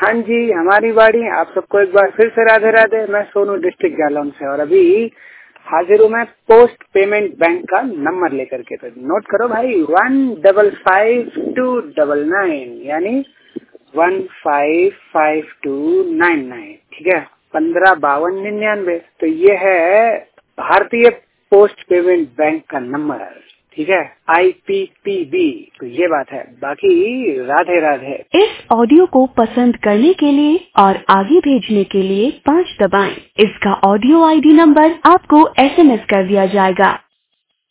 हाँ जी, हमारी बाड़ी। आप सबको एक बार फिर से राधे राधे। मैं सोनू डिस्ट्रिक्ट जालौन से और अभी हाजिर हूँ मैं पोस्ट पेमेंट बैंक का नंबर लेकर के। तो नोट करो भाई, 155299 यानी 155299। ठीक है, 155299। तो ये है भारतीय पोस्ट पेमेंट बैंक का नंबर है। ठीक है, IPPB। तो ये बात है, बाकी राधे राधे। इस ऑडियो को पसंद करने के लिए और आगे भेजने के लिए 5 दबाएं। इसका ऑडियो ID नंबर आपको SMS कर दिया जाएगा।